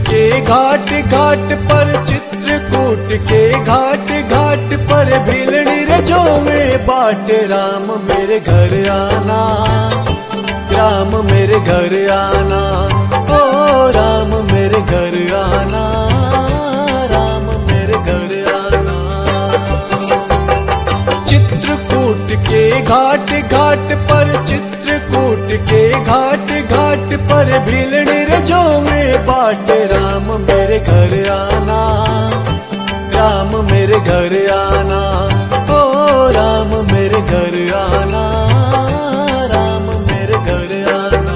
के घाट घाट पर, चित्रकूट के घाट घाट पर भीलड़ी रजोवे बाट। राम मेरे घर आना, राम मेरे घर आना, ओ राम मेरे घर आना, राम मेरे घर आना। चित्रकूट के घाट घाट पर, चित्रकूट के घाट घाट पर भीलड़ी रजोवे बाट। राम मेरे घर आना, राम मेरे घर आना, ओ राम मेरे घर आना, राम मेरे घर आना।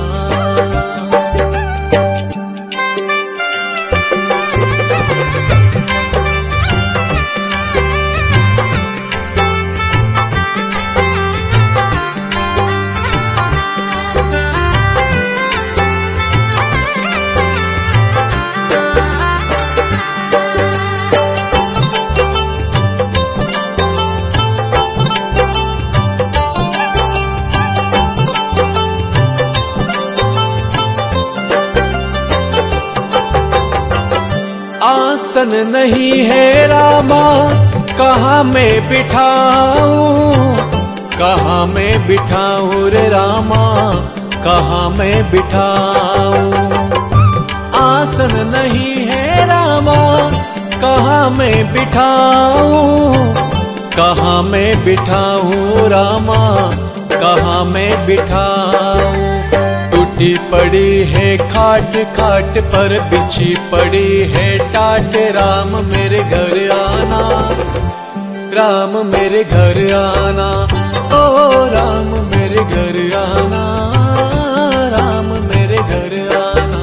आसन नहीं है रामा, कहाँ मैं बिठाऊं, कहाँ मैं बिठाऊं रे रामा, कहाँ मैं बिठाऊं। आसन नहीं है रामा, कहाँ मैं बिठाऊं, कहाँ मैं बिठाऊं रामा, कहाँ मैं बिठाऊं। टूटी पड़ी है खाट खाट पर, बिछी पड़ी है टाट। राम मेरे घर आना, राम मेरे घर आना, ओ राम मेरे घर आना, राम मेरे घर आना।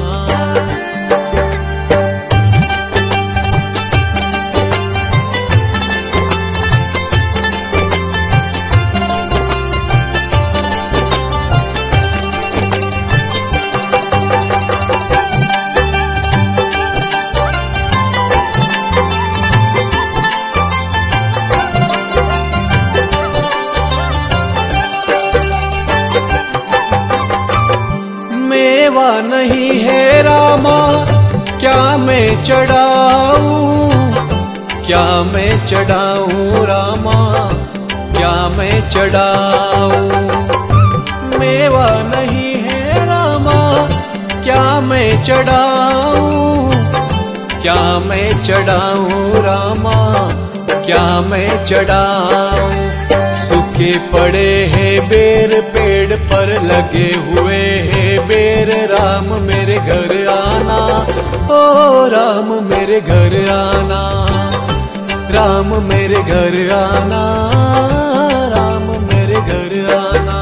मेवा नहीं है रामा, क्या मैं चढ़ाऊं, क्या मैं चढ़ाऊं रामा, क्या मैं चढ़ाऊं। मेवा नहीं है रामा, क्या मैं चढ़ाऊं, क्या मैं चढ़ाऊं रामा, क्या मैं चढ़ाऊं। सूखे पड़े हैं बेर, पेड़ पर लगे हुए हैं बेर। राम मेरे घर आना, ओ राम मेरे घर आना, राम मेरे घर आना, राम मेरे घर आना।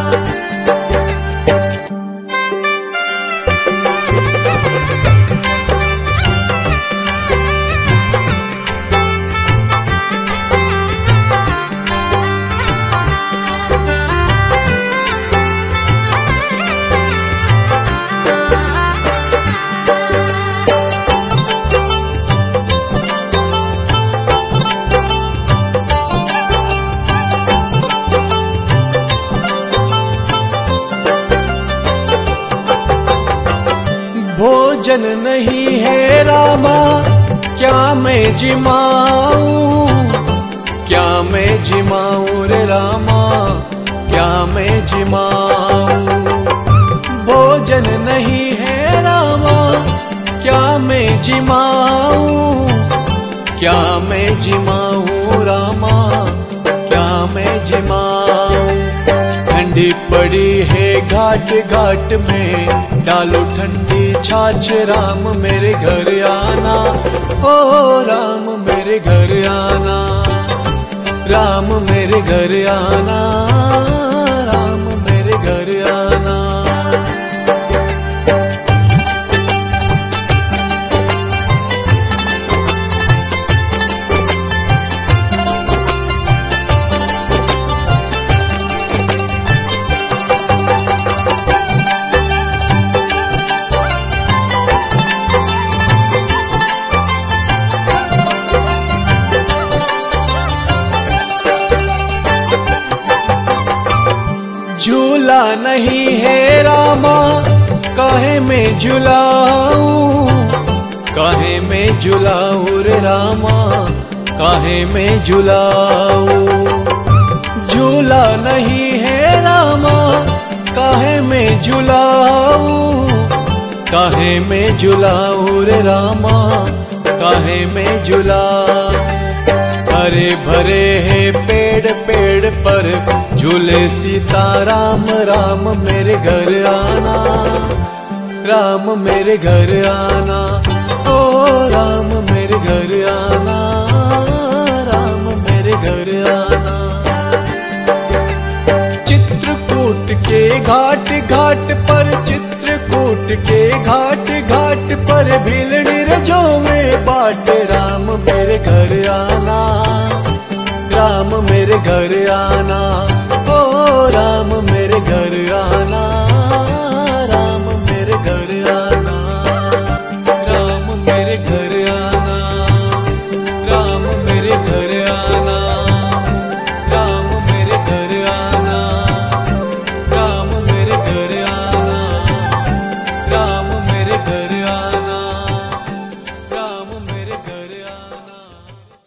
भोजन नहीं है रामा, क्या मैं जिमाऊं, क्या मैं जिमाऊं रे रामा, क्या मैं जिमाऊं। भोजन नहीं है रामा, क्या मैं जिमाऊं, क्या मैं जिमाऊं रामा, क्या मैं जिमाऊं। ठंडी पड़ी है घाट घाट में, डालो ठंडी छाछ। राम मेरे घर आना, ओ राम मेरे घर आना, राम मेरे घर आना, राम मेरे घर आना। झूला नहीं है रामा, काहे मैं झुलाऊं, काहे में झुलाऊ रे रामा, काहे में झुलाऊ। झूला नहीं है रामा, काहे में झुलाऊ, काहे में झुलाऊ रे रामा, काहे में झुलाऊ। हरे भरे है पेड़ पेड़ पर झूले सीता राम, राम मेरे घर आना, राम मेरे घर आना, ओ राम मेरे घर आना, राम मेरे घर आना। चित्रकूट के घाट घाट पर, चित्रकूट के घाट घाट पर भीलनी रजो में बाट, राम मेरे घर आना, राम मेरे घर आना, ओ राम